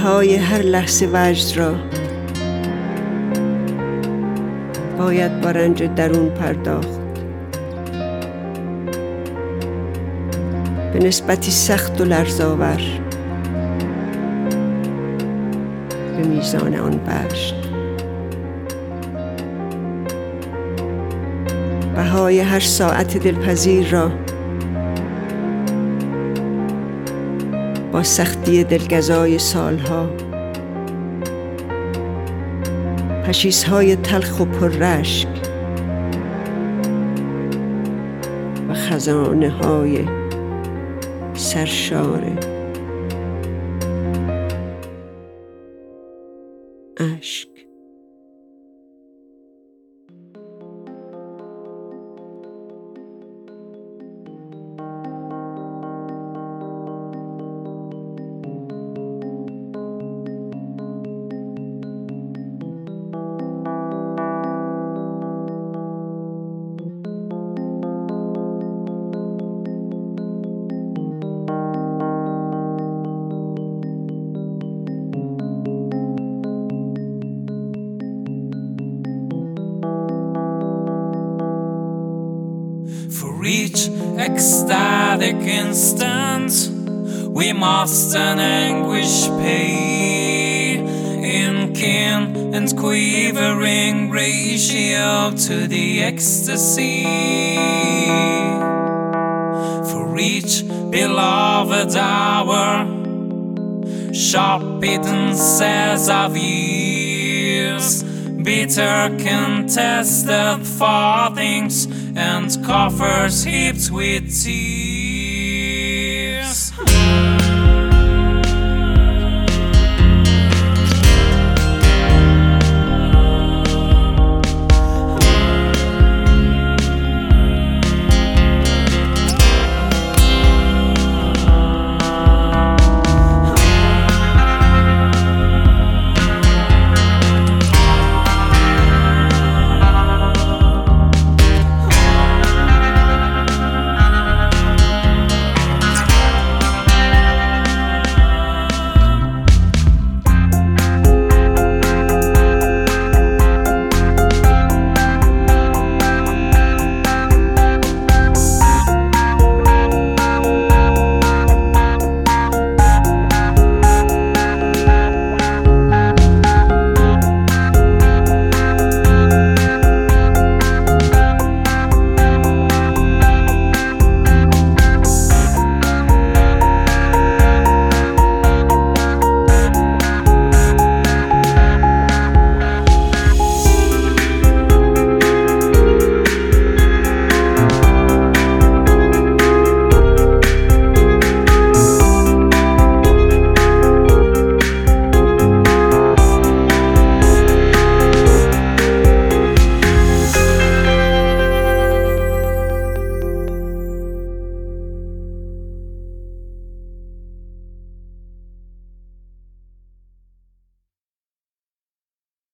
بهای هر لحظه وجد را باید با رنج درون پرداخت. به نسبتی سخت و لرزآور به میزان آن وجد. بهای هر ساعت دلپذیر را با سختی دلگزای سالها، پشیزهای تلخ و پر رشک و خزانه های سرشار اشک. For each ecstatic instant, we must an anguish pay in kin and quivering ratio to the ecstasy. For each beloved hour, sharp pittances of years, bitter contested farthings and coffers heaped with tears.